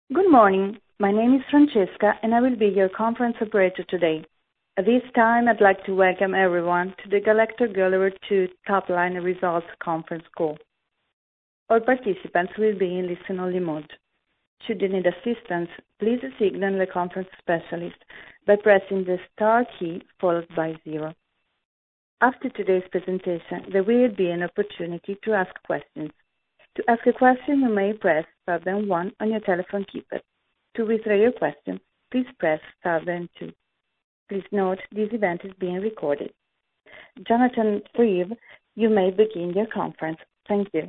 Good morning. My name is Francesca, and I will be your conference operator today. At this time, I'd like to welcome everyone to the Galecto GALLIVER 2 Top-Line Results Conference Call. All participants will be in listen-only mode. Should you need assistance, please signal the conference specialist by pressing the star key followed by 0. After today's presentation, there will be an opportunity to ask questions. To ask a question, you may press star then 1 on your telephone keypad. To withdraw your question, please press star then 2. Please note this event is being recorded. Jonathan Reeve, you may begin your conference. Thank you.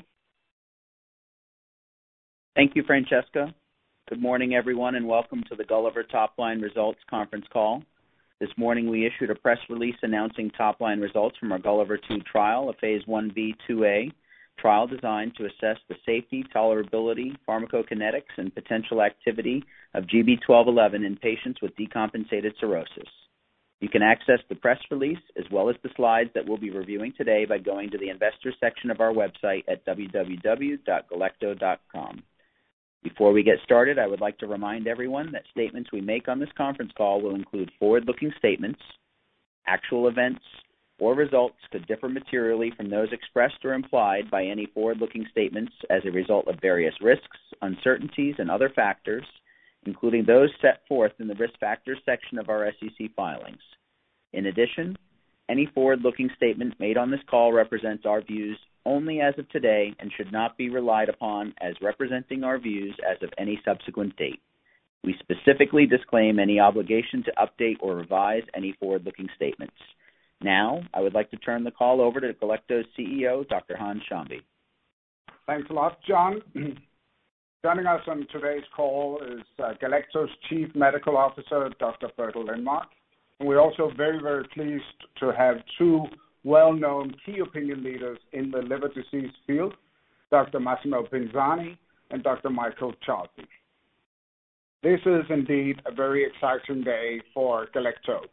Thank you, Francesca. Good morning, everyone, and welcome to the GALLIVER Top-Line Results Conference Call. This morning we issued a press release announcing top-line results from our GALLIVER 2 trial, a Phase 1b/2a trial designed to assess the safety, tolerability, pharmacokinetics, and potential activity of GB1211 in patients with decompensated cirrhosis. You can access the press release as well as the slides that we'll be reviewing today by going to the Investors section of our website at www.galecto.com. Before we get started, I would like to remind everyone that statements we make on this conference call will include forward-looking statements. Actual events or results could differ materially from those expressed or implied by any forward-looking statements as a result of various risks, uncertainties, and other factors, including those set forth in the Risk Factors section of our SEC filings. In addition, any forward-looking statement made on this call represents our views only as of today and should not be relied upon as representing our views as of any subsequent date. We specifically disclaim any obligation to update or revise any forward-looking statements. Now, I would like to turn the call over to Galecto's CEO, Dr. Hans Schambye. Thanks a lot, John. Joining us on today's call is Galecto's Chief Medical Officer, Dr. Bertil Lindmark. And we're also very, very pleased to have two well-known key opinion leaders in the liver disease field, Dr. Massimo Pinzani and Dr. Michael Charlton. This is indeed a very exciting day for Galecto.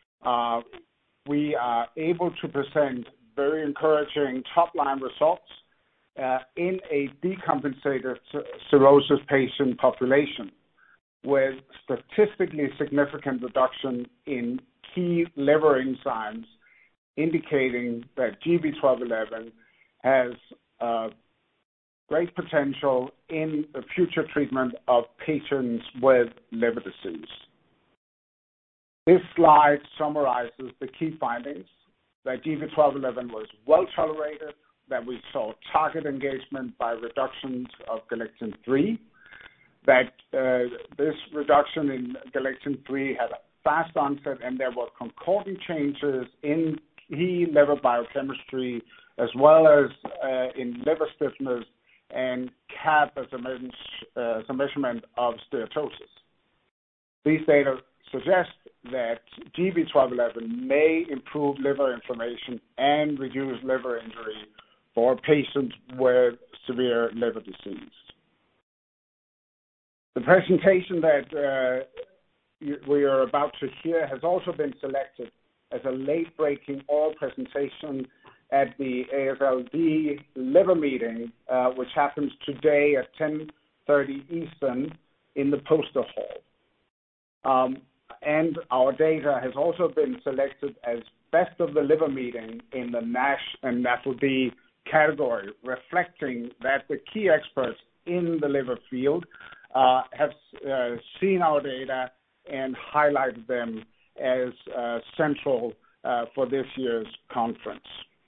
We are able to present very encouraging top-line results in a decompensated cirrhosis patient population with statistically significant reduction in key liver enzymes indicating that GB1211 has great potential in the future treatment of patients with liver disease. This slide summarizes the key findings, that GB1211 was well tolerated, that we saw target engagement by reductions of galectin-3, that this reduction in galectin-3 had a fast onset and there were concordant changes in key liver biochemistry as well as in liver stiffness and CAP as a measurement of steatosis. These data suggest that GB1211 may improve liver inflammation and reduce liver injury for patients with severe liver disease. The presentation that we are about to hear has also been selected as a late-breaking oral presentation at the AASLD liver meeting, which happens today at 10:30 Eastern in the poster hall. And our data has also been selected as Best of the Liver Meeting in the NASH and NAFLD category, reflecting that the key experts in the liver field have seen our data and highlighted them as central for this year's conference.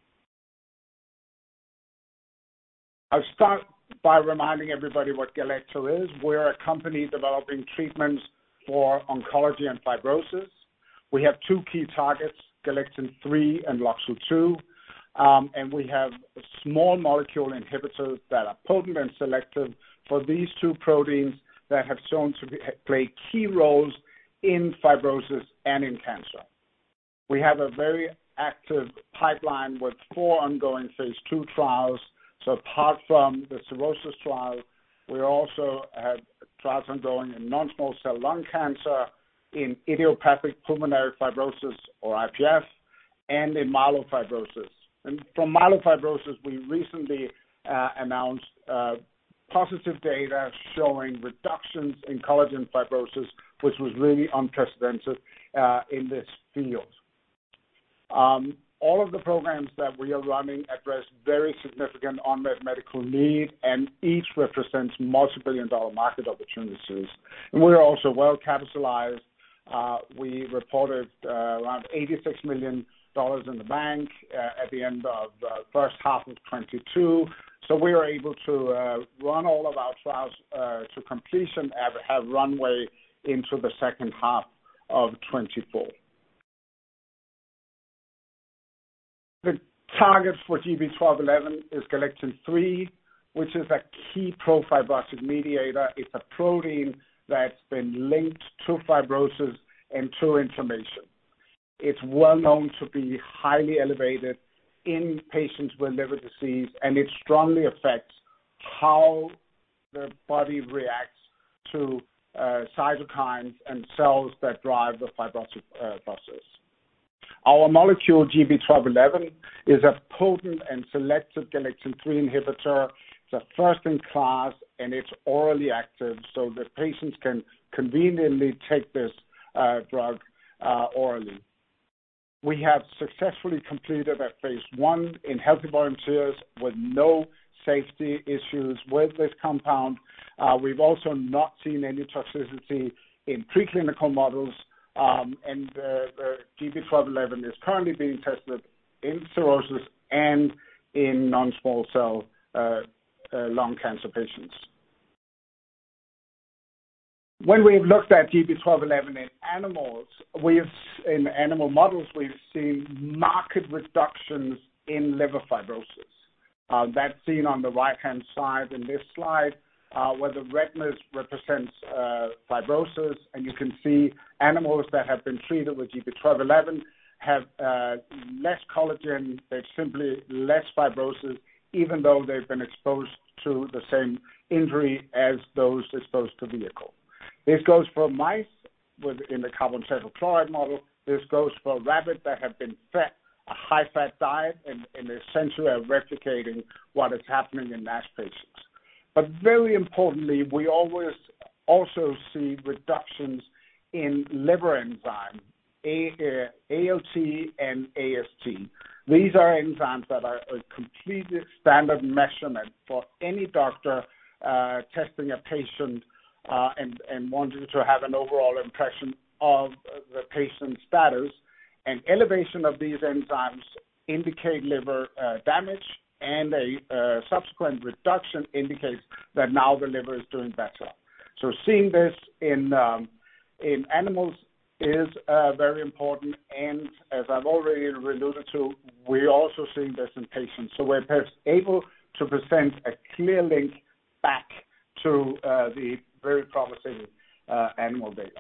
I'll start by reminding everybody what Galecto is. We're a company developing treatments for oncology and fibrosis. We have two key targets, galectin-3 and LOXL2, and we have small molecule inhibitors that are potent and selective for these two proteins that have shown to play key roles in fibrosis and in cancer. We have a very active pipeline with 4 ongoing phase 2 trials. So apart from the cirrhosis trial, we also have trials ongoing in non-small cell lung cancer, in idiopathic pulmonary fibrosis or IPF, and in myelofibrosis. And from myelofibrosis, we recently announced positive data showing reductions in collagen fibrosis, which was really unprecedented in this field. All of the programs that we are running address very significant unmet medical need, and each represents multi-billion-dollar market opportunities. And we are also well capitalized. We reported around $86 million in the bank at the end of first half of 22. So we are able to run all of our trials to completion and have runway into the second half of 24. The target for GB1211 is galectin-3, which is a key pro-fibrotic mediator. It's a protein that's been linked to fibrosis and to inflammation. It's well known to be highly elevated in patients with liver disease, and it strongly affects how the body reacts to cytokines and cells that drive the fibrotic process. Our molecule GB1211 is a potent and selective galectin-3 inhibitor. It's a first-in-class, and it's orally active, so the patients can conveniently take this drug orally. We have successfully completed a phase 1 in healthy volunteers with no safety issues with this compound. We've also not seen any toxicity in preclinical models, and GB1211 is currently being tested in cirrhosis and in non-small cell lung cancer patients. When we've looked at GB1211 in animal models, we've seen marked reductions in liver fibrosis. That's seen on the right-hand side in this slide, where the redness represents fibrosis, and you can see animals that have been treated with GB1211 have less collagen, they've simply less fibrosis, even though they've been exposed to the same injury as those exposed to vehicle. This goes for mice in the carbon tetrachloride model. This goes for rabbits that have been fed a high-fat diet and essentially are replicating what is happening in NASH patients. But very importantly, we always also see reductions in liver enzyme, ALT and AST. These are enzymes that are a completely standard measurement for any doctor testing a patient and wanting to have an overall impression of the patient's status. And elevation of these enzymes indicate liver damage, and a subsequent reduction indicates that now the liver is doing better. So seeing this in animals is very important, and as I've already alluded to, we're also seeing this in patients. So we're able to present a clear link back to the very promising animal data.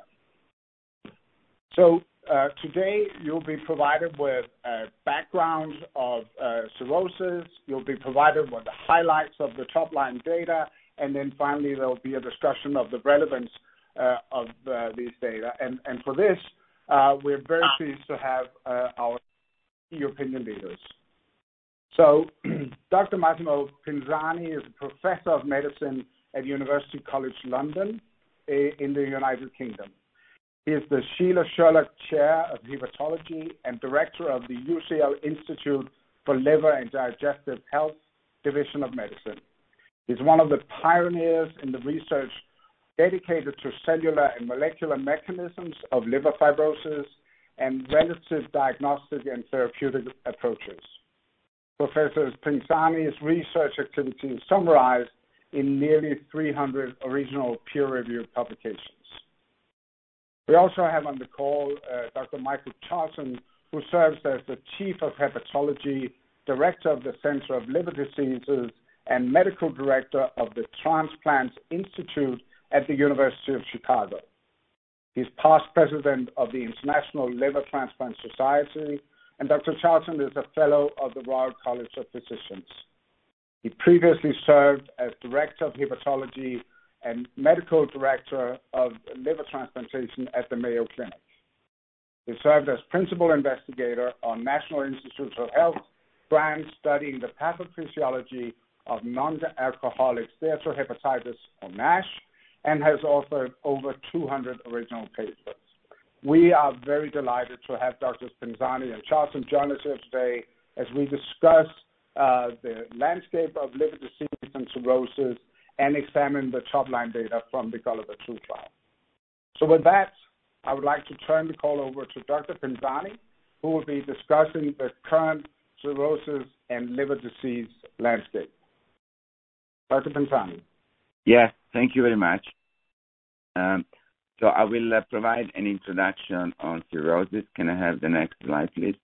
So today you'll be provided with a background of cirrhosis, you'll be provided with the highlights of the top-line data, and then finally there will be a discussion of the relevance of these data. And for this, we're very pleased to have our key opinion leaders. So Dr. Massimo Pinzani is a professor of medicine at University College London in the United Kingdom. He is the Sheila Sherlock Chair of Hepatology and Director of the UCL Institute for Liver and Digestive Health Division of Medicine. He's one of the pioneers in the research dedicated to cellular and molecular mechanisms of liver fibrosis and relative diagnostic and therapeutic approaches. Professor Pinzani's research activity is summarized in nearly 300 original peer-reviewed publications. We also have on the call Dr. Michael Charlton, who serves as the Chief of Hepatology, Director of the Center of Liver Diseases, and Medical Director of the Transplant Institute at the University of Chicago. He's past president of the International Liver Transplant Society, and Dr. Charlton is a fellow of the Royal College of Physicians. He previously served as Director of Hepatology and Medical Director of Liver Transplantation at the Mayo Clinic. He served as Principal Investigator on National Institutes of Health grants studying the pathophysiology of non-alcoholic steatohepatitis, or NASH, and has authored over 200 original papers. We are very delighted to have Drs. Pinzani and Charlson join us here today as we discuss the landscape of liver disease and cirrhosis and examine the top-line data from the Gulliver 2 trial. So with that, I would like to turn the call over to Dr. Pinzani, who will be discussing the current cirrhosis and liver disease landscape. Dr. Pinzani. Yes, thank you very much. So I will provide an introduction on cirrhosis. Can I have the next slide, please?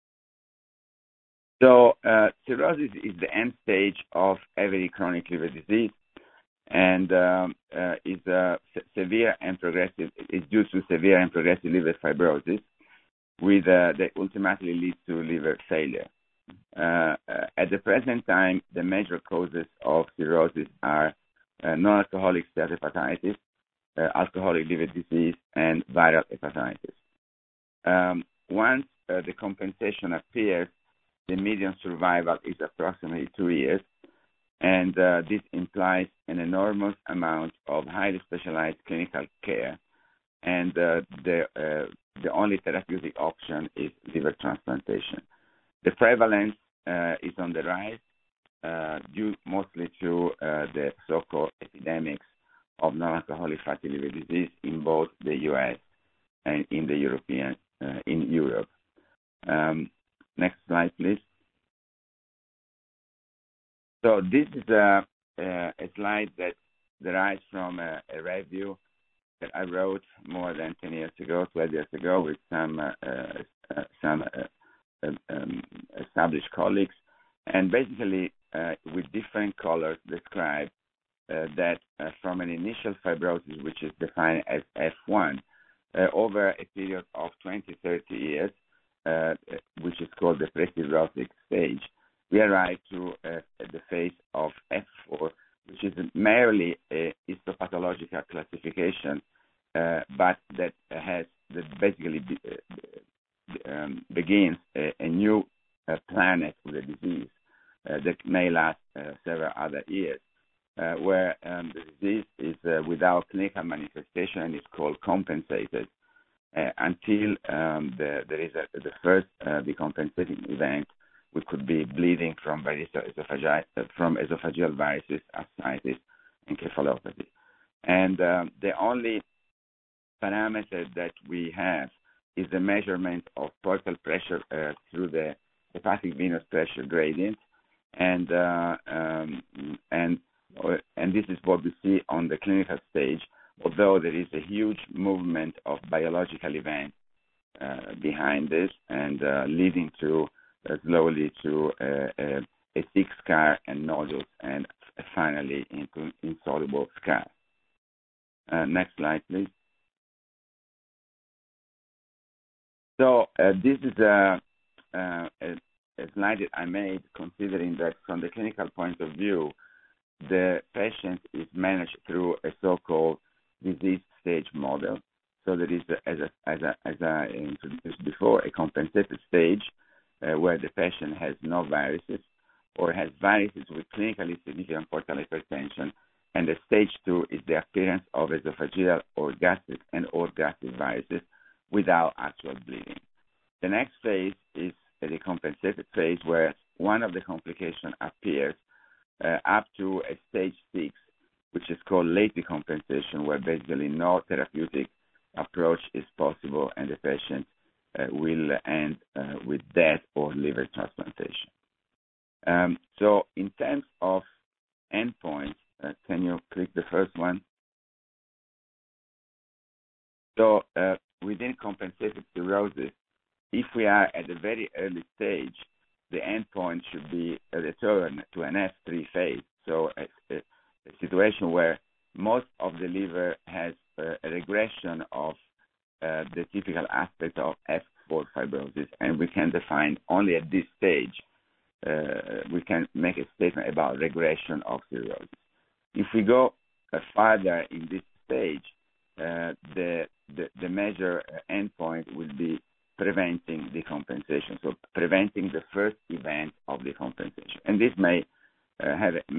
So cirrhosis is the end stage of every chronic liver disease, and is severe and progressive. Is due to severe and progressive liver fibrosis, with that ultimately leads to liver failure. At the present time, the major causes of cirrhosis are non-alcoholic steatohepatitis, alcoholic liver disease, and viral hepatitis. Once the compensation appears, the median survival is approximately 2 years, and this implies an enormous amount of highly specialized clinical care, and the only therapeutic option is liver transplantation. The prevalence is on the rise, due mostly to the so-called epidemics of non-alcoholic fatty liver disease in both the U.S. and in Europe. Next slide, please. So this is a slide that derives from a review that I wrote more than 12 years ago, with some established colleagues, and basically with different colors describe that from an initial fibrosis, which is defined as F1, over a period of 20-30 years, which is called the pre-cirrhotic stage, we arrive to the phase of F4, which is merely a histopathological classification, but that basically begins a new planet with a disease that may last several other years, where the disease is without clinical manifestation and is called compensated until there is the first decompensating event, which could be bleeding from esophageal varices, ascites, encephalopathy. And the only parameter that we have is the measurement of portal pressure through the hepatic venous pressure gradient, and this is what we see on the clinical stage, although there is a huge movement of biological events behind this, and leading to slowly to a thick scar and nodules, and finally into insoluble scar. Next slide, please. So this is a slide that I made considering that from the clinical point of view, the patient is managed through a so-called disease stage model. So there is, as I introduced before, a compensated stage where the patient has no varices or has varices with clinically significant portal hypertension, and the stage 2 is the appearance of esophageal or gastric varices without actual bleeding. The next phase is the compensated phase, where one of the complications appears up to a stage 6, which is called late decompensation, where basically no therapeutic approach is possible, and the patient will end with death or liver transplantation. So in terms of endpoints, can you click the first one? So within compensated cirrhosis, if we are at a very early stage, the endpoint should be a return to an F3 phase. So a situation where most of the liver has a regression of the typical aspect of F4 fibrosis, and we can define only at this stage, we can make a statement about regression of cirrhosis. If we go farther in this stage, the major endpoint will be preventing decompensation, so preventing the first event of decompensation. And this may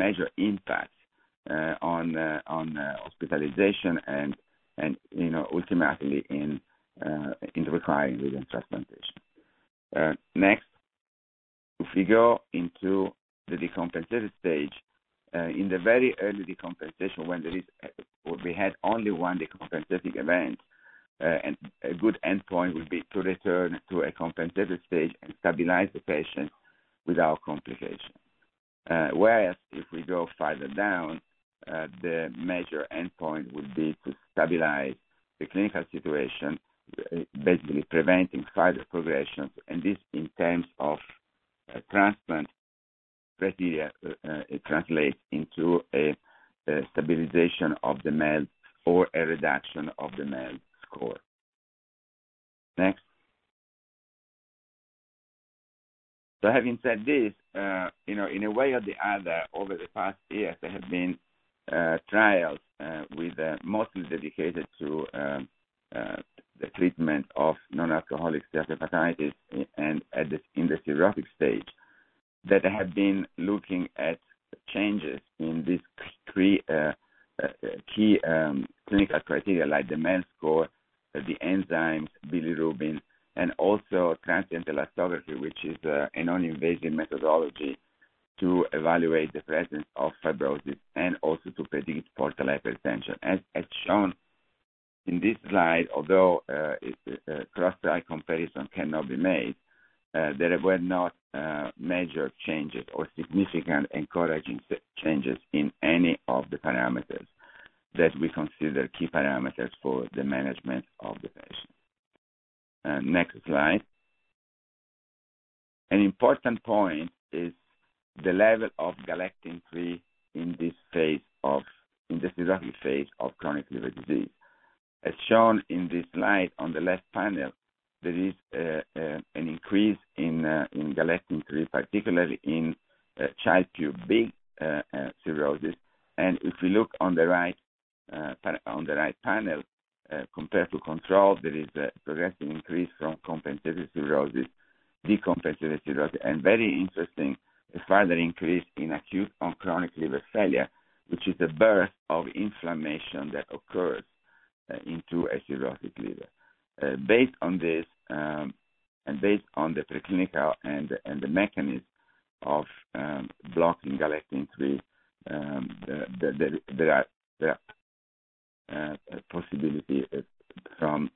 and ultimately in requiring liver transplantation. Next, if we go into the decompensated stage, in the very early decompensation, when we had only one decompensating event, and a good endpoint would be to return to a compensated stage and stabilize the patient without complication. Whereas if we go further down, the major endpoint would be to stabilize the clinical situation, basically preventing further progression, and this in terms of transplant criteria, it translates into a stabilization of the MELD or a reduction of the MELD score. Next. So having said this, in a way or the other, over the past years, there have been trials with mostly dedicated to the treatment of non-alcoholic steatohepatitis and in the cirrhotic stage that have been looking at changes in these three key clinical criteria like the MELD score, the enzymes, bilirubin, and also transient elastography, which is a non-invasive methodology to evaluate the presence of fibrosis and also to predict portal hypertension. As shown in this slide, although cross-trial comparison cannot be made, there were not major changes or significant encouraging changes in any of the parameters that we consider key parameters for the management of the patient. Next slide. An important point is the level of galectin-3 in the cirrhotic phase of chronic liver disease. As shown in this slide on the left panel, there is an increase in galectin-3, particularly in Child-Pugh big cirrhosis. And if we look on the right panel, compared to control, there is a progressive increase from compensated cirrhosis, decompensated cirrhosis, and very interesting, a further increase in acute on chronic liver failure, which is a burst of inflammation that occurs into a cirrhotic liver. Based on this, and based on the preclinical and the mechanism of blocking galectin-3, there are possibility from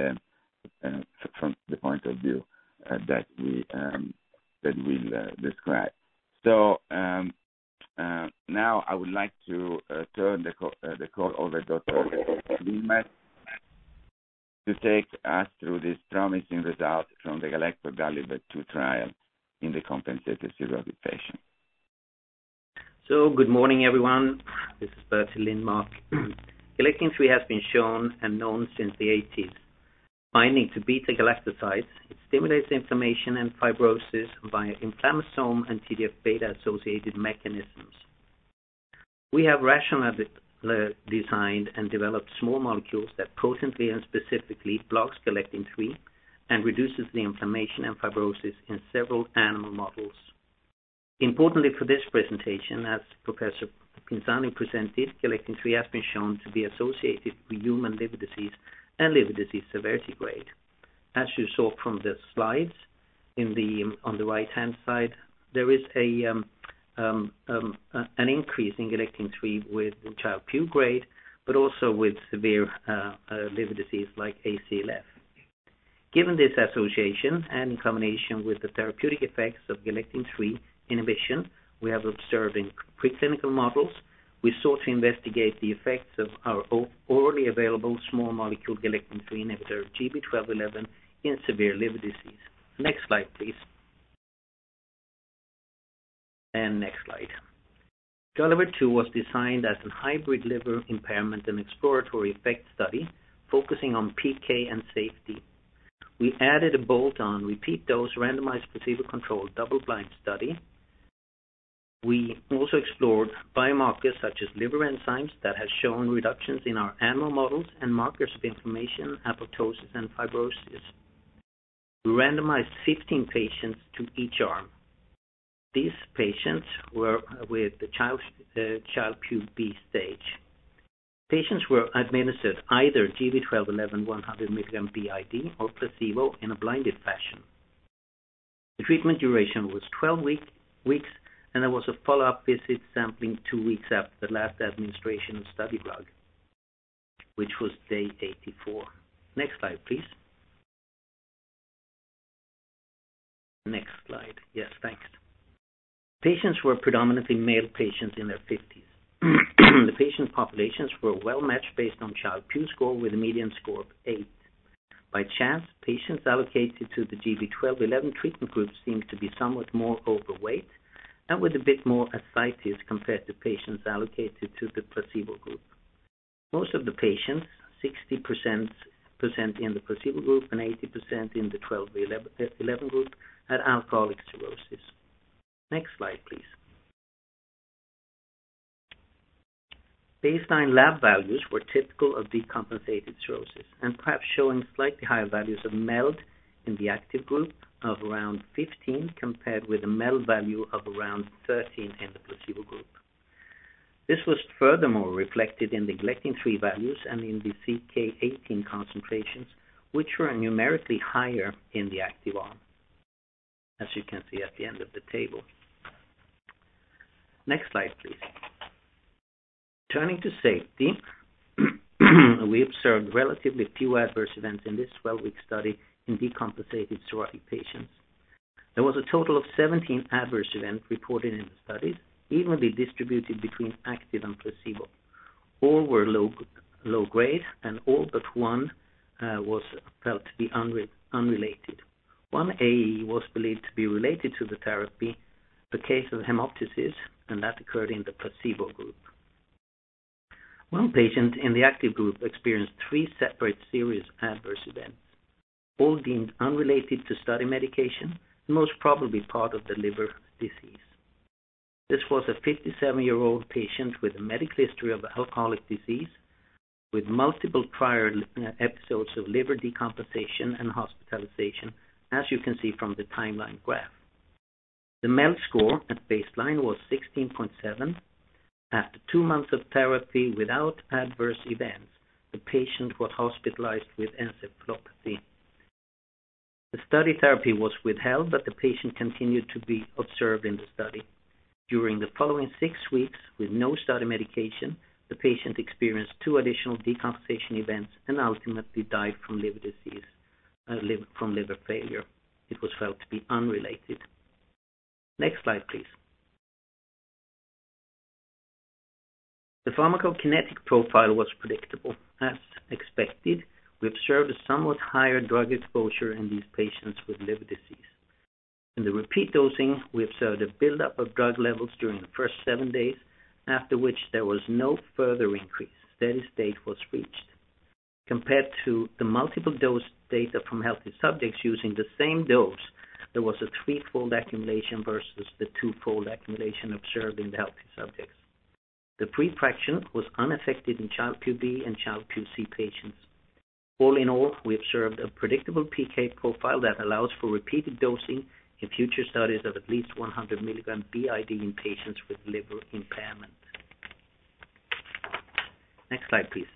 the point of view that we'll describe. So now I would like to turn the call over to Dr. Lindmark to take us through these promising results from the GALACTIC-GALLIVER-2 trial in the compensated cirrhotic patient. So good morning, everyone. This is Bertil Lindmark. Galectin-3 has been shown and known since the 80s. Binding to beta-galactocytes, it stimulates inflammation and fibrosis via inflammasome and TGF-beta associated mechanisms. We have rationally designed and developed small molecules that potently and specifically blocks galectin-3 and reduces the inflammation and fibrosis in several animal models. Importantly for this presentation, as Professor Pinzani presented, galectin-3 has been shown to be associated with human liver disease and liver disease severity grade. As you saw from the slides, on the right-hand side, there is an increase in galectin-3 with Child-Pugh grade, but also with severe liver disease like ACLF. Given this association and in combination with the therapeutic effects of galectin-3 inhibition we have observed in preclinical models, we sought to investigate the effects of our orally available small molecule galectin-3 inhibitor GB1211 in severe liver disease. Next slide, please. And next slide. GALLIVER-2 was designed as a hybrid liver impairment and exploratory effect study focusing on PK and safety. We added a bolt-on repeat dose randomized placebo-controlled double-blind study. We also explored biomarkers such as liver enzymes that have shown reductions in our animal models and markers of inflammation, apoptosis, and fibrosis. We randomized 15 patients to each arm. These patients were with the Child-Pugh B stage. Patients were administered either GB1211 100 mg BID or placebo in a blinded fashion. The treatment duration was 12 weeks, and there was a follow-up visit sampling 2 weeks after the last administration of study drug, which was day 84. Next slide, please. Next slide. Yes, thanks. Patients were predominantly male patients in their 50s. The patient populations were well matched based on Child-Pugh score with a median score of 8. By chance, patients allocated to the GB1211 treatment group seemed to be somewhat more overweight and with a bit more ascites compared to patients allocated to the placebo group. Most of the patients, 60% in the placebo group and 80% in the 1211 group, had alcoholic cirrhosis. Next slide, please. Baseline lab values were typical of decompensated cirrhosis and perhaps showing slightly higher values of MELD in the active group of around 15 compared with a MELD value of around 13 in the placebo group. This was furthermore reflected in the galectin-3 values and in the CK18 concentrations, which were numerically higher in the active arm, as you can see at the end of the table. Next slide, please. Turning to safety, we observed relatively few adverse events in this 12-week study in decompensated cirrhotic patients. There was a total of 17 adverse events reported in the studies, evenly distributed between active and placebo. All were low grade, and all but one was felt to be unrelated. One AE was believed to be related to the therapy, a case of hemoptysis, and that occurred in the placebo group. One patient in the active group experienced 3 separate serious adverse events, all deemed unrelated to study medication, and most probably part of the liver disease. This was a 57-year-old patient with a medical history of alcoholic disease, with multiple prior episodes of liver decompensation and hospitalization, as you can see from the timeline graph. The MELD score at baseline was 16.7. After 2 months of therapy without adverse events, the patient was hospitalized with encephalopathy. The study therapy was withheld, but the patient continued to be observed in the study. During the following 6 weeks, with no study medication, the patient experienced 2 additional decompensation events and ultimately died from liver disease, from liver failure. It was felt to be unrelated. Next slide, please. The pharmacokinetic profile was predictable. As expected, we observed a somewhat higher drug exposure in these patients with liver disease. In the repeat dosing, we observed a buildup of drug levels during the first 7 days, after which there was no further increase. Steady state was reached. Compared to the multiple dose data from healthy subjects using the same dose, there was a 3-fold accumulation versus the 2-fold accumulation observed in the healthy subjects. The free fraction was unaffected in Child-Pugh B and Child-Pugh C patients. All in all, we observed a predictable PK profile that allows for repeated dosing in future studies of at least 100 mg BID in patients with liver impairment. Next slide, please.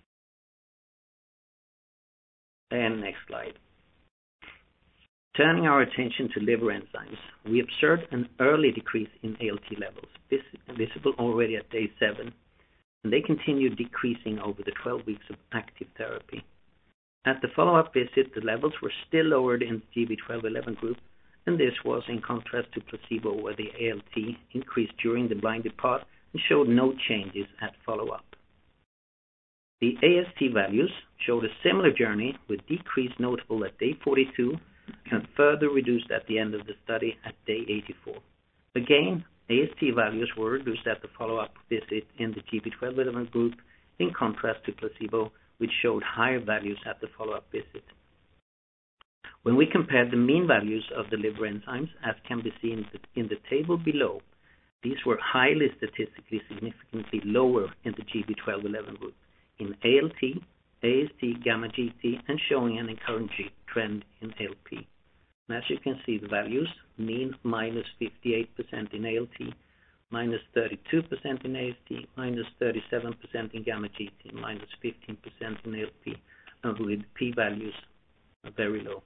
And next slide. Turning our attention to liver enzymes, we observed an early decrease in ALT levels, visible already at day 7, and they continued decreasing over the 12 weeks of active therapy. At the follow-up visit, the levels were still lowered in the GB1211 group, and this was in contrast to placebo, where the ALT increased during the blinded part and showed no changes at follow-up. The AST values showed a similar journey, with decrease notable at day 42 and further reduced at the end of the study at day 84. Again, AST values were reduced at the follow-up visit in the GB1211 group, in contrast to placebo, which showed higher values at the follow-up visit. When we compared the mean values of the liver enzymes, as can be seen in the table below, these were highly statistically significantly lower in the GB1211 group, in ALT, AST, gamma-GT, and showing an encouraging trend in ALP. And as you can see, the values, mean minus 58% in ALT, -32% in AST, -37% in gamma GT, -15% in ALP, and with p-values very low.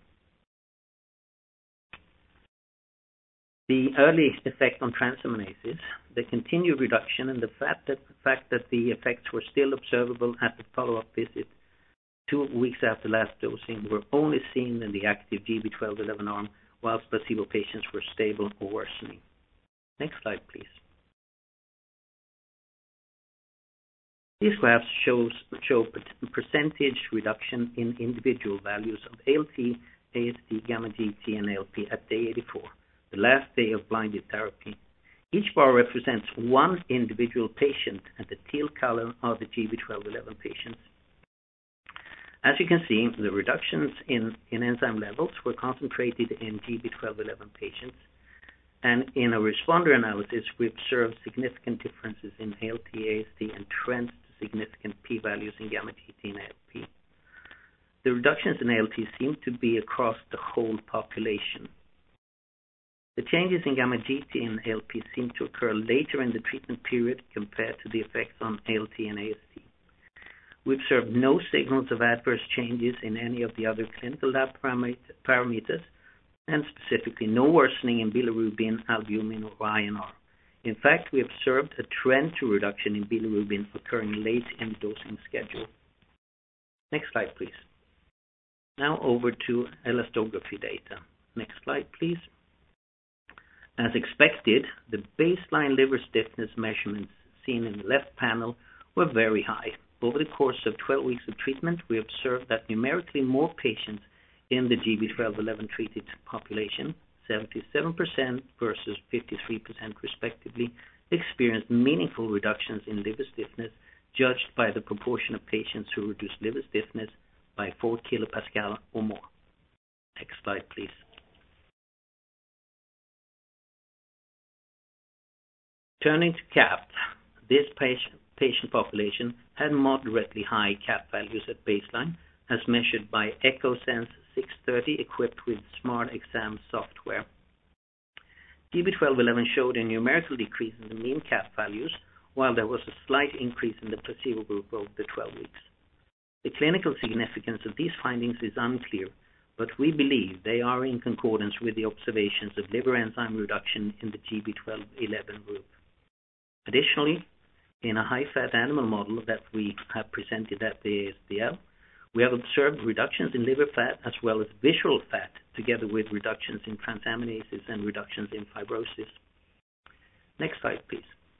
The early effect on transaminases, the continued reduction, and the fact that the effects were still observable at the follow-up visit 2 weeks after last dosing were only seen in the active GB1211 arm, whilst placebo patients were stable or worsening. Next slide, please. These graphs show percentage reduction in individual values of ALT, AST, gamma GT, and ALP at day 84, the last day of blinded therapy. Each bar represents one individual patient, and the teal color are the GB1211 patients. As you can see, the reductions in enzyme levels were concentrated in GB1211 patients, and in a responder analysis, we observed significant differences in ALT, AST, and trends to significant p-values in gamma GT and ALP. The reductions in ALT seem to be across the whole population. The changes in gamma GT and ALP seem to occur later in the treatment period compared to the effects on ALT and AST. We observed no signals of adverse changes in any of the other clinical lab parameters, and specifically no worsening in bilirubin, albumin, or INR. In fact, we observed a trend to reduction in bilirubin occurring late in the dosing schedule. Next slide, please. Now over to elastography data. Next slide, please. As expected, the baseline liver stiffness measurements seen in the left panel were very high. Over the course of 12 weeks of treatment, we observed that numerically more patients in the GB1211 treated population, 77% versus 53% respectively, experienced meaningful reductions in liver stiffness judged by the proportion of patients who reduced liver stiffness by 4 kilopascal or more. Next slide, please. Turning to CAP, this patient population had moderately high CAP values at baseline, as measured by EchoSense 630 equipped with SmartExam software. GB1211 showed a numerical decrease in the mean CAP values, while there was a slight increase in the placebo group over the 12 weeks. The clinical significance of these findings is unclear, but we believe they are in concordance with the observations of liver enzyme reduction in the GB1211 group. Additionally, in a high-fat animal model that we have presented at the ASBL, we have observed reductions in liver fat as well as visceral fat, together with reductions in transaminases and reductions in fibrosis. Next slide, please.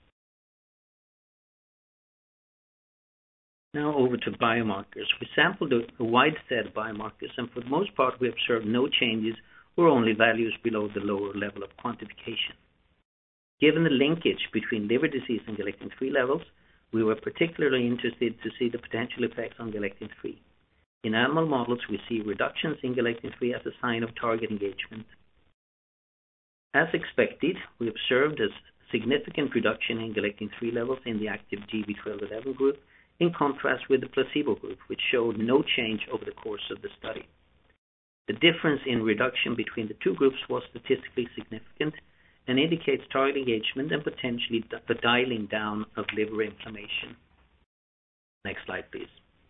Now over to biomarkers. We sampled a wide set of biomarkers, and for the most part, we observed no changes or only values below the lower level of quantification. Given the linkage between liver disease and galectin-3 levels, we were particularly interested to see the potential effects on galectin-3. In animal models, we see reductions in galectin-3 as a sign of target engagement. As expected, we observed a significant reduction in galectin-3 levels in the active GB1211 group, in contrast with the placebo group, which showed no change over the course of the study. The difference in reduction between the two groups was statistically significant and indicates target engagement and potentially the dialing down of liver inflammation. Next slide, please.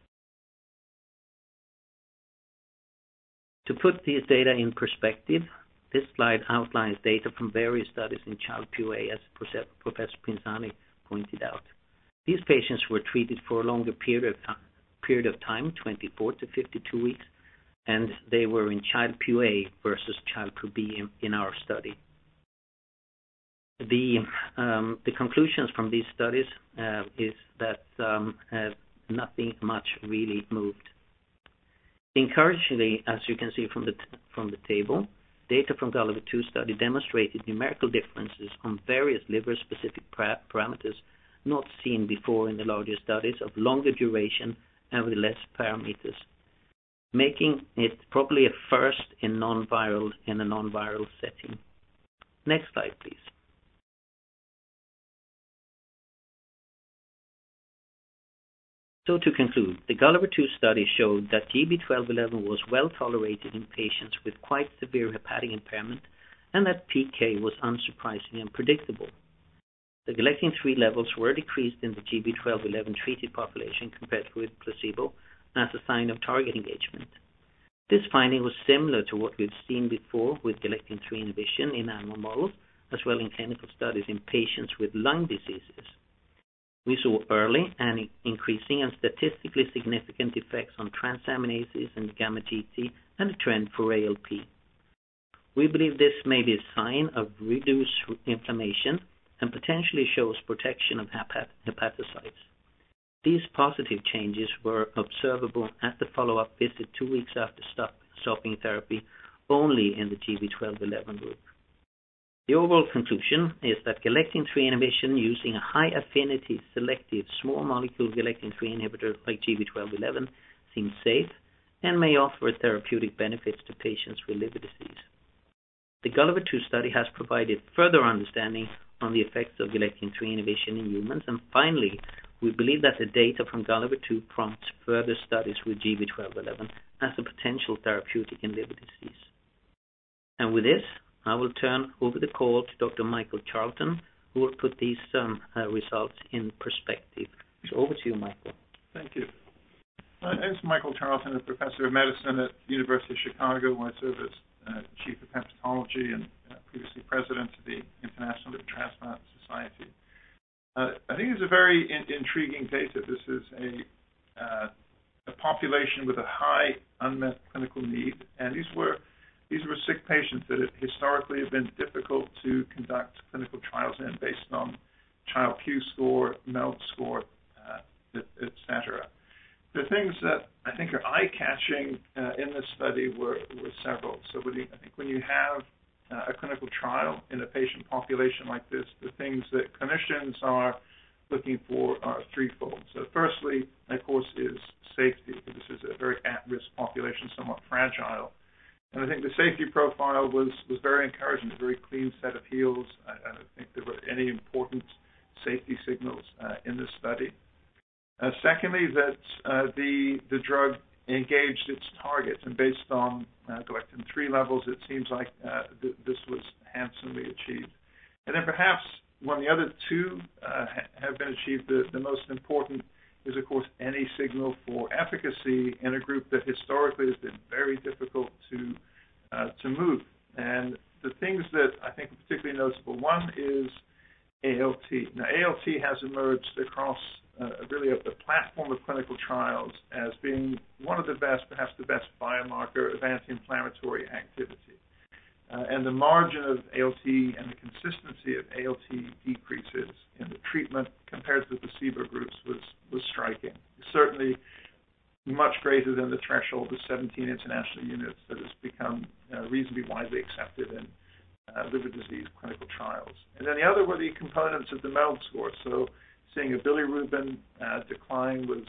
To put these data in perspective, this slide outlines data from various studies in Child-Pugh, as Professor Pinzani pointed out. These patients were treated for a longer period of time, 24 to 52 weeks, and they were in Child-Pugh versus Child-Pugh-B in our study. The conclusions from these studies is that nothing much really moved. Encouragingly, as you can see from the table, data from Gulliver 2 study demonstrated numerical differences on various liver-specific parameters not seen before in the larger studies of longer duration and with less parameters, making it probably a first in a non-viral setting. Next slide, please. So to conclude, the Gulliver 2 study showed that GB1211 was well tolerated in patients with quite severe hepatic impairment and that PK was unsurprising and predictable. The galectin-3 levels were decreased in the GB1211 treated population compared with placebo as a sign of target engagement. This finding was similar to what we've seen before with galectin-3 inhibition in animal models, as well in clinical studies in patients with lung diseases. We saw early and increasing and statistically significant effects on transaminases and gamma-GT and a trend for ALP. We believe this may be a sign of reduced inflammation and potentially shows protection of hepatocytes. These positive changes were observable at the follow-up visit 2 weeks after stopping therapy only in the GB1211 group. The overall conclusion is that galectin-3 inhibition using a high-affinity selective small molecule galectin-3 inhibitor like GB1211 seems safe and may offer therapeutic benefits to patients with liver disease. The Gulliver 2 study has provided further understanding on the effects of galectin-3 inhibition in humans, and finally, we believe that the data from Gulliver 2 prompts further studies with GB1211 as a potential therapeutic in liver disease. And with this, I will turn over the call to Dr. Michael Charlton, who will put these results in perspective. So over to you, Michael. Thank you. My name is Michael Charlton, a professor of medicine at the University of Chicago, where I serve as chief of hepatology and previously president of the International Liver Transplant Society. I think it's a very intriguing data. This is a population with a high unmet clinical need, and these were sick patients that historically have been difficult to conduct clinical trials in based on Child-Pugh score, MELD score, etc. The things that I think are eye-catching in this study were several. So I think when you have a clinical trial in a patient population like this, the things that clinicians are looking for are threefold. So firstly, of course, is safety. This is a very at-risk population, somewhat fragile. And I think the safety profile was very encouraging, a very clean set of heals. I don't think there were any important safety signals in this study. Secondly, that the drug engaged its targets, and based on galectin-3 levels, it seems like this was handsomely achieved. And then perhaps when the other two have been achieved, the most important is, of course, any signal for efficacy in a group that historically has been very difficult to move. And the things that I think are particularly noticeable, one is ALT. Now, ALT has emerged across really a platform of clinical trials as being one of the best, perhaps the best biomarker of anti-inflammatory activity. And the margin of ALT and the consistency of ALT decreases in the treatment compared to the placebo groups was striking. Certainly much greater than the threshold of 17 international units that has become reasonably widely accepted in liver disease clinical trials. And then the other were the components of the MELD score. So seeing a bilirubin decline was,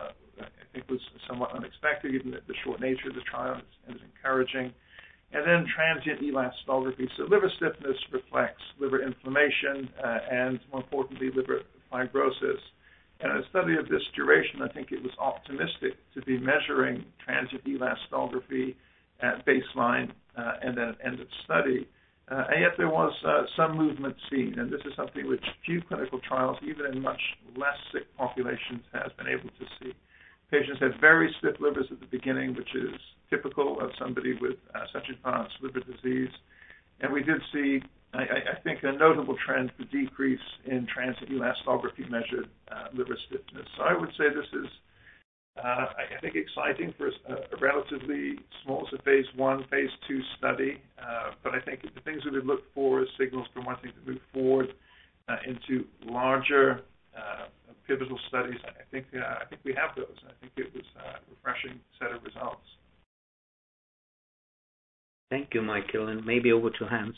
I think, was somewhat unexpected, given the short nature of the trial, and is encouraging. And then transient elastography. So liver stiffness reflects liver inflammation and, more importantly, liver fibrosis. And in a study of this duration, I think it was optimistic to be measuring transient elastography at baseline and then at end of study. And yet there was some movement seen, and this is something which few clinical trials, even in much less sick populations, has been able to see. Patients had very stiff livers at the beginning, which is typical of somebody with such advanced liver disease. And we did see, I think, a notable trend for decrease in transient elastography measured liver stiffness. So I would say this is, I think, exciting for a relatively small, so phase 1, phase 2 study. But I think the things we would look for is signals for wanting to move forward into larger pivotal studies. I think we have those. I think it was a refreshing set of results. Thank you, Michael, and maybe over to Hans.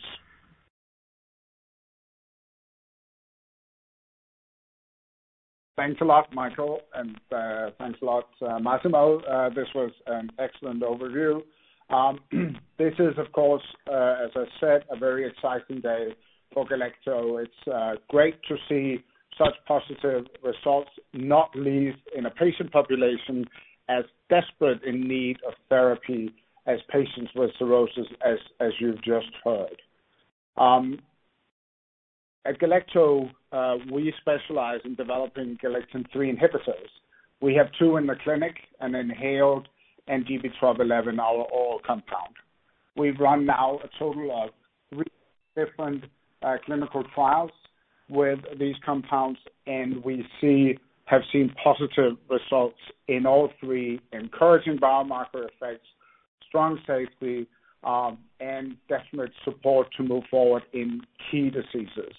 Thanks a lot, Michael, and thanks a lot, Massimo. This was an excellent overview. This is, of course, as I said, a very exciting day for Galecto. It's great to see such positive results, not least in a patient population as desperate in need of therapy as patients with cirrhosis, as you've just heard. At Galecto, we specialize in developing galectin-3 inhibitors. We have 2 in the clinic, an inhaled and GB1211, our oral compound. We've run now a total of 3 different clinical trials with these compounds, and we have seen positive results in all 3, encouraging biomarker effects, strong safety, and definite support to move forward in key diseases.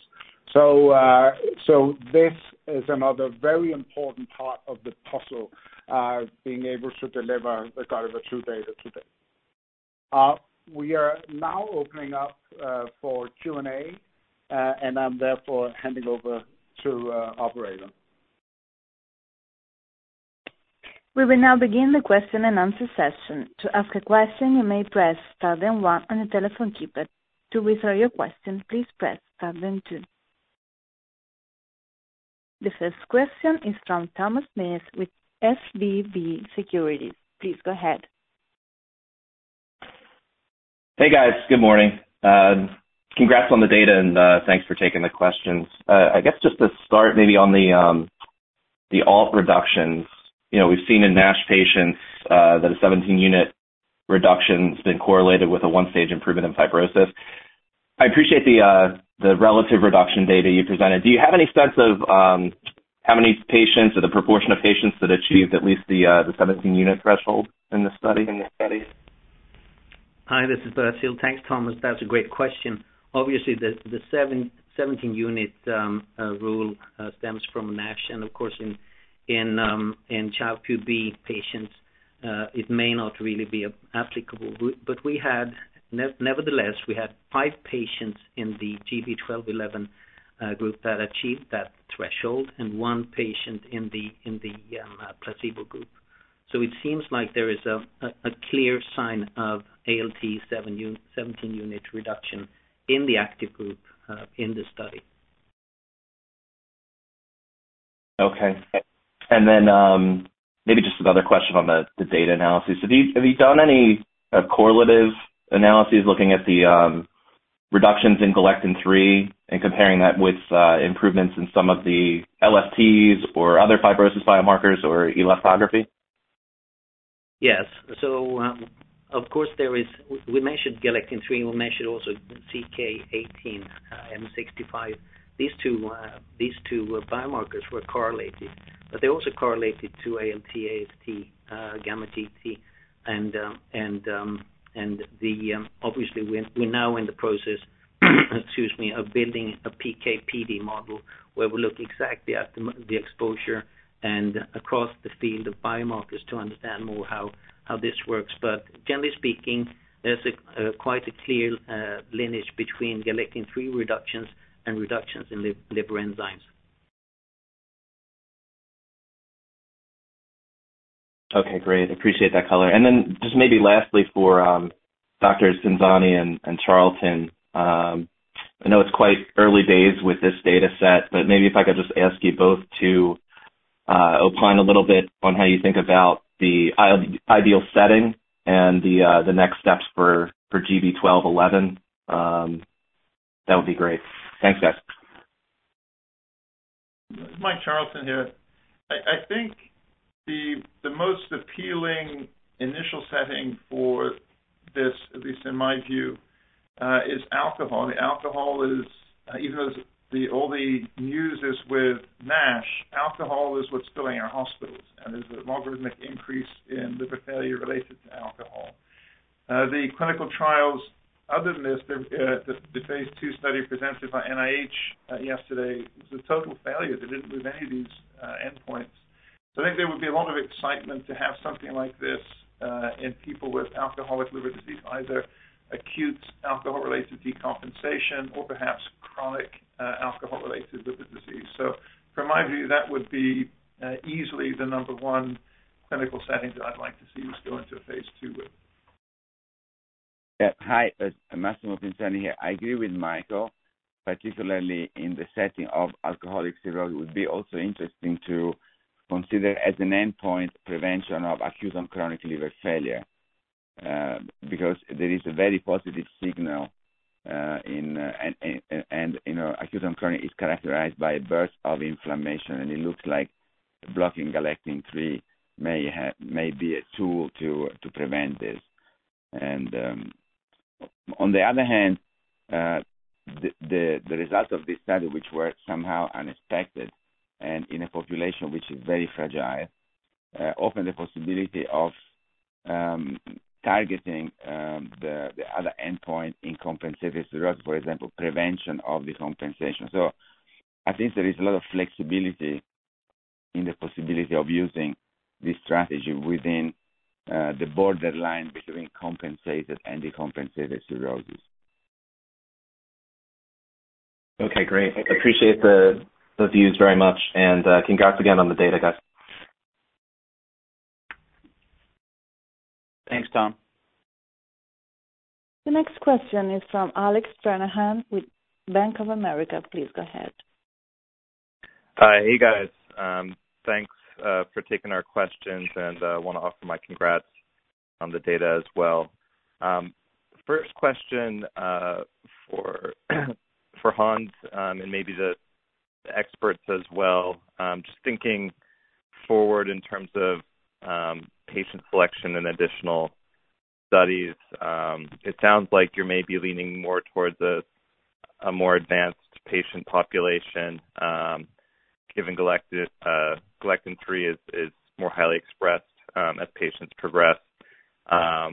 So this is another very important part of the puzzle, being able to deliver the GALLIPER-2 data today. We are now opening up for Q&A, and I'm therefore handing over to operator. We will now begin the question and answer session. To ask a question, you may press star then 1 on your telephone keypad. To withdraw your question, please press star then 2. The first question is from Thomas Smith with SVB Securities. Please go ahead. Hey guys, good morning. Congrats on the data and thanks for taking the questions. I guess just to start maybe on the ALT reductions. You know, we've seen in NASH patients that a 17-unit reduction has been correlated with a 1-stage improvement in fibrosis. I appreciate the relative reduction data you presented. Do you have any sense of how many patients or the proportion of patients that achieved at least the 17-unit threshold in the study? Hi, this is Bertil. Thanks, Thomas. That's a great question. Obviously, the 17-unit rule stems from NASH, and of course in Child-Pugh B patients, it may not really be applicable. But we had, nevertheless, 5 patients in the GB1211 group that achieved that threshold, and 1 patient in the placebo group. So it seems like there is a clear sign of ALT 17-unit reduction in the active group in the study. Okay. And then maybe just another question on the data analysis. Have you done any correlative analyses looking at the reductions in galectin-3 and comparing that with improvements in some of the LFTs or other fibrosis biomarkers or elastography? Yes. So, of course, we measured galectin-3, we measured also CK18, M65. These two biomarkers were correlated, but they also correlated to ALT, AST, gamma GT, and obviously we're now in the process, of building a PK/PD model where we look exactly at the exposure and across the field of biomarkers to understand more how this works. But generally speaking, there's quite a clear lineage between galectin-3 reductions and reductions in liver enzymes. Okay, great. Appreciate that color. And then just maybe lastly for Drs. Pinzani and Charlton, I know it's quite early days with this data set, but maybe if I could just ask you both to opine a little bit on how you think about the ideal setting and the next steps for GB1211. That would be great. Thanks, guys. Mike Charlton here. I think the most appealing initial setting for this, at least in my view, is alcohol. The alcohol is, even though all the news is with NASH, alcohol is what's filling our hospitals, and there's a logarithmic increase in liver failure related to alcohol. The clinical trials, other than this, the phase 2 study presented by NIH yesterday was a total failure. They didn't move any of these endpoints. So I think there would be a lot of excitement to have something like this in people with alcoholic liver disease, either acute alcohol-related decompensation or perhaps chronic alcohol-related liver disease. So from my view, that would be easily the number one clinical setting that I'd like to see us go into a phase 2 with. Yeah, hi, Massimo Pinzani here. I agree with Michael, particularly in the setting of alcoholic cirrhosis. It would be also interesting to consider as an endpoint prevention of acute and chronic liver failure, because there is a very positive signal acute on chronic is characterized by a burst of inflammation, and it looks like blocking galectin-3 may be a tool to prevent this. And on the other hand, the result of this study, which were somehow unexpected, and in a population which is very fragile, opened the possibility of targeting the other endpoint in compensated cirrhosis, for example, prevention of decompensation. So I think there is a lot of flexibility in the possibility of using this strategy within the borderline between compensated and decompensated cirrhosis. Okay, great. Appreciate the views very much, and congrats again on the data, guys. Thanks, Tom. The next question is from Alex Stranahan with Bank of America. Please go ahead. Hi, hey guys. Thanks for taking our questions, and want to offer my congrats on the data as well. First question for Hans and maybe the experts as well. Just thinking forward in terms of patient selection and additional studies. It sounds like you're maybe leaning more towards a more advanced patient population, given galectin-3 is more highly expressed as patients progress. I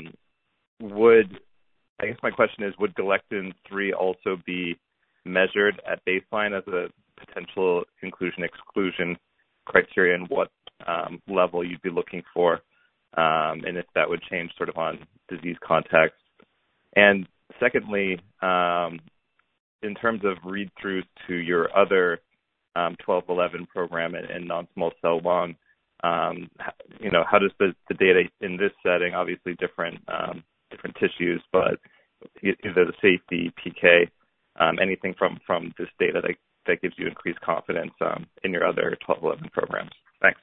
guess my question is, would galectin-3 also be measured at baseline as a potential inclusion-exclusion criteria, and what level you'd be looking for, and if that would change sort of on disease context? And secondly, in terms of read-throughs to your other 1211 program and non-small cell lung, how does the data in this setting, obviously different tissues, but either the safety, PK, anything from this data that gives you increased confidence in your other 1211 programs? Thanks.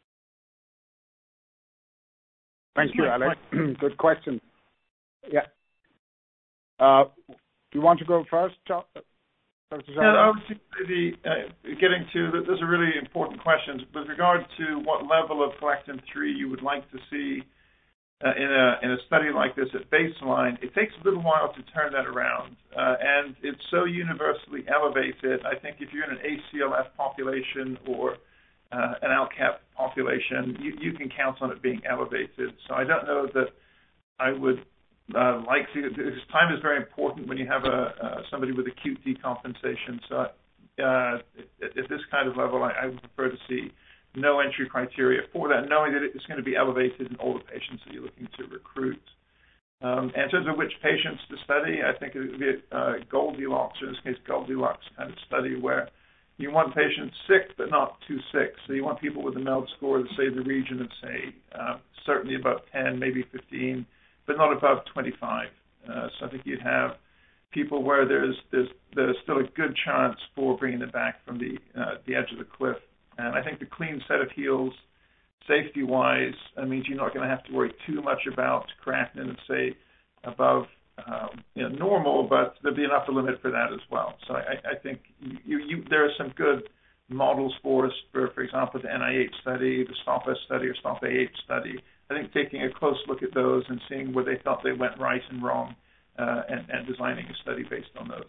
Thank you, Alex. Good question. Yeah. Do you want to go first, Dr. Yeah, obviously, getting to those are really important questions. With regard to what level of galectin-3 you would like to see in a study like this at baseline, it takes a little while to turn that around, and it's so universally elevated. I think if you're in an ACLF population or an ALCAP population, you can count on it being elevated. So I don't know that I would like to, because time is very important when you have somebody with acute decompensation. So at this kind of level, I would prefer to see no entry criteria for that, knowing that it's going to be elevated in all the patients that you're looking to recruit. And in terms of which patients to study, I think it would be a Goldilocks, or in this case, Goldilocks kind of study, where you want patients sick but not too sick. So you want people with a MELD score of, say, the region of, say, certainly above 10, maybe 15, but not above 25. So I think you'd have people where there's still a good chance for bringing it back from the edge of the cliff. And I think the clean set of heals, safety-wise, means you're not going to have to worry too much about creatinine of, say, above normal, but there'll be an upper limit for that as well. So I think there are some good models for us, for example, the NIH study, the STOP-S study, or STOP-AH study. I think taking a close look at those and seeing where they thought they went right and wrong, and designing a study based on those.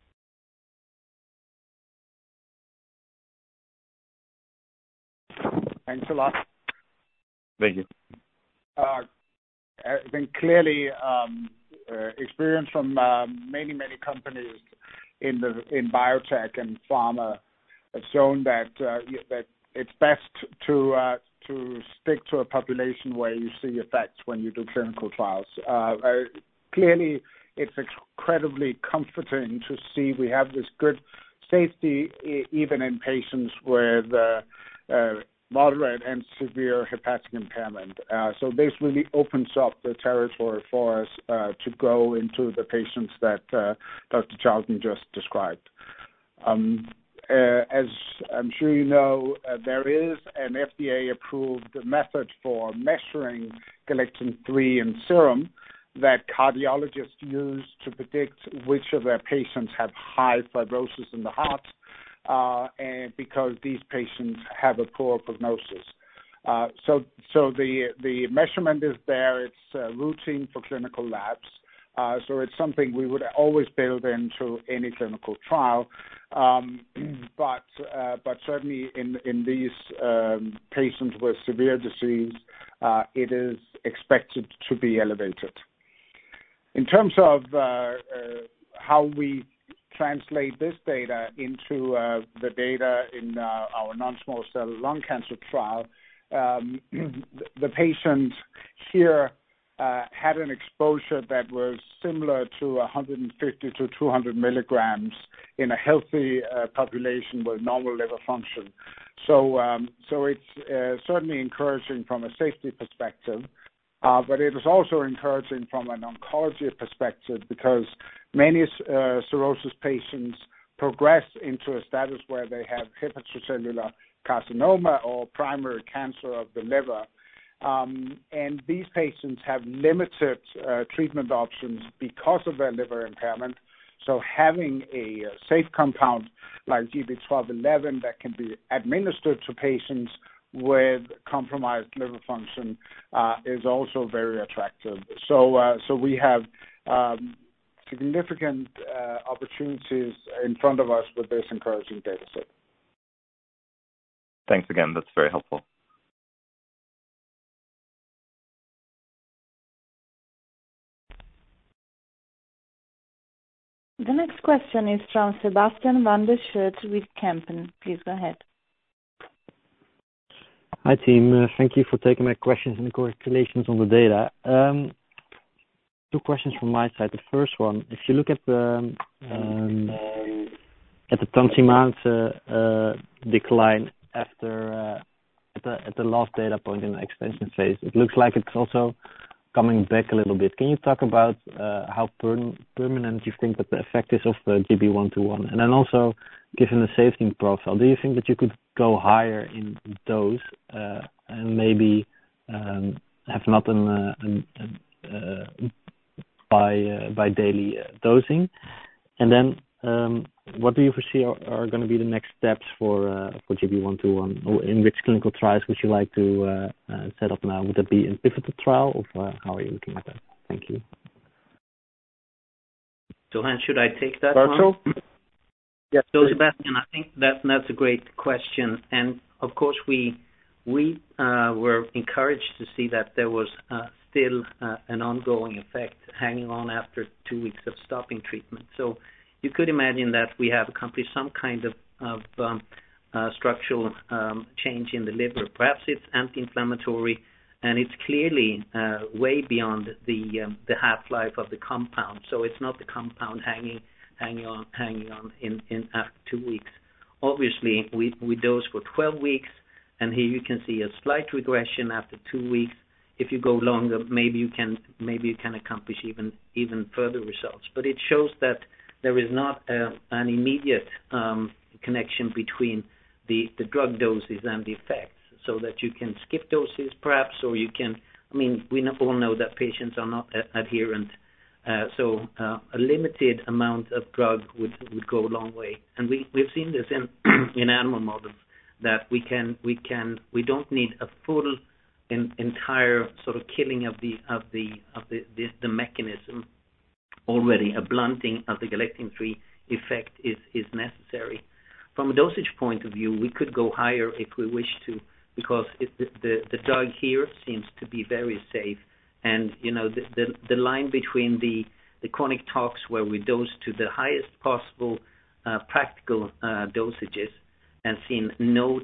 Thanks a lot. Thank you. I think clearly experience from many companies in biotech and pharma have shown that it's best to stick to a population where you see effects when you do clinical trials. Clearly, it's incredibly comforting to see we have this good safety even in patients with moderate and severe hepatic impairment. So this really opens up the territory for us to go into the patients that Dr. Charlton just described. As I'm sure you know, there is an FDA-approved method for measuring galectin-3 in serum, that cardiologists use to predict which of their patients have high fibrosis in the heart, and because these patients have a poor prognosis. So the measurement is there. It's routine for clinical labs. So it's something we would always build into any clinical trial. But certainly in these patients with severe disease, it is expected to be elevated. In terms of how we translate this data into the data in our non-small cell lung cancer trial, the patient here had an exposure that was similar to 150 to 200 milligrams in a healthy population with normal liver function. So it's certainly encouraging from a safety perspective, but it is also encouraging from an oncology perspective because many cirrhosis patients progress into a status where they have hepatocellular carcinoma or primary cancer of the liver. And these patients have limited treatment options because of their liver impairment. So having a safe compound like GB1211 that can be administered to patients with compromised liver function is also very attractive. So we have significant opportunities in front of us with this encouraging data set. Thanks again. That's very helpful. The next question is from Sebastian van der Schoot with Kempen. Please go ahead. Hi, team. Thank you for taking my questions and congratulations on the data. Two questions from my side. The first one, if you look at the time amount decline after at the last data point in the extension phase, it looks like it's also coming back a little bit. Can you talk about how permanent you think that the effect is of GB121? And then also, given the safety profile, do you think that you could go higher in dose and maybe have not by daily dosing? And then what do you foresee are going to be the next steps for GB121? Or in which clinical trials would you like to set up now? Would that be in pivotal trial, or how are you looking at that? Thank you. So, Hans, should I take that Bertil? one? Yes. So, Sebastian, I think that's a great question. And, of course, we were encouraged to see that there was still an ongoing effect hanging on after 2 weeks of stopping treatment. So you could imagine that we have accomplished some kind of structural change in the liver. Perhaps it's anti-inflammatory, and it's clearly way beyond the half-life of the compound. So it's not the compound hanging on in after 2 weeks. Obviously, we dose for 12 weeks, and here you can see a slight regression after 2 weeks. If you go longer, maybe you can accomplish even further results. But it shows that there is not an immediate connection between the drug doses and the effects, so that you can skip doses perhaps, or you can, we all know that patients are not adherent, so a limited amount of drug would go a long way. And we've seen this in animal models, that we don't need a full entire sort of killing of the mechanism. Already a blunting of the galectin-3 effect is necessary. From a dosage point of view, we could go higher if we wish to, because the drug here seems to be very safe. And the line between the chronic tox, where we dose to the highest possible practical dosages and seen no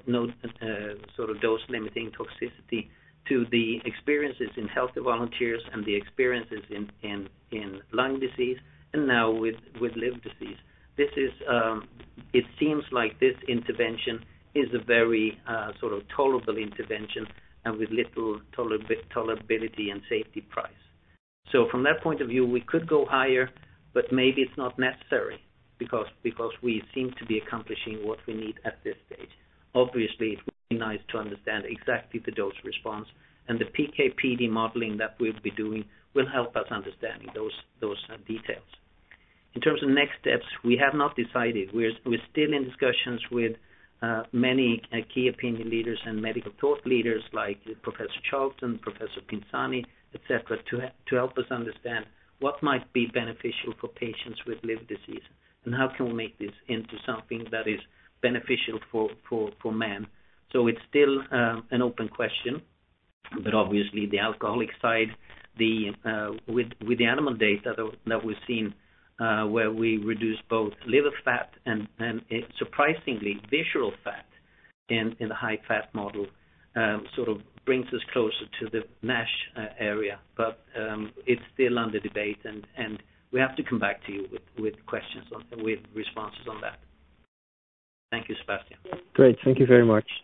sort of dose limiting toxicity, to the experiences in healthy volunteers and the experiences in lung disease, and now with liver disease. This is it seems like this intervention is a very sort of tolerable intervention, and with little tolerability and safety price. So from that point of view, we could go higher, but maybe it's not necessary because we seem to be accomplishing what we need at this stage. Obviously, it would be nice to understand exactly the dose response and the PK/PD modeling that we'll be doing will help us understanding those details. In terms of next steps, we have not decided. We're still in discussions with many key opinion leaders and medical thought leaders like Professor Charlton, Professor Pinzani, etc., to help us understand what might be beneficial for patients with liver disease and how can we make this into something that is beneficial for man. So it's still an open question, but obviously the alcoholic side, with the animal data that we've seen, where we reduce both liver fat and surprisingly visceral fat in the high fat model, sort of brings us closer to the NASH area, but it's still under debate, and we have to come back to you with questions with responses on that. Thank you, Sebastian. Great, thank you very much.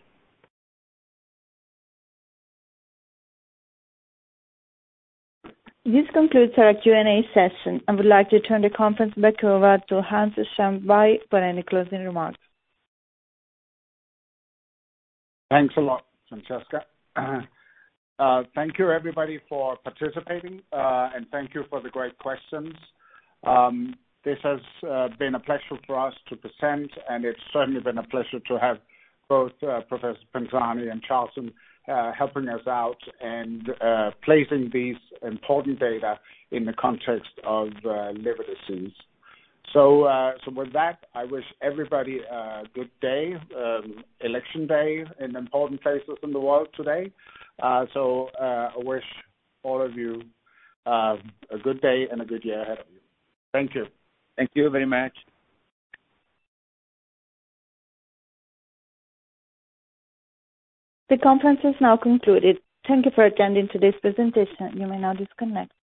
This concludes our Q&A session. I would like to turn the conference back over to Hans Schambye for any closing remarks. Thanks a lot, Francesca. Thank you, everybody, for participating, and thank you for the great questions. This has been a pleasure for us to present, and it's certainly been a pleasure to have both Professor Pinzani and Charlton helping us out and placing these important data in the context of liver disease. So with that, I wish everybody a good day, election day in important places in the world today. I wish all of you a good day and a good year ahead of you. Thank you. Thank you very much. The conference is now concluded. Thank you for attending today's presentation. You may now disconnect.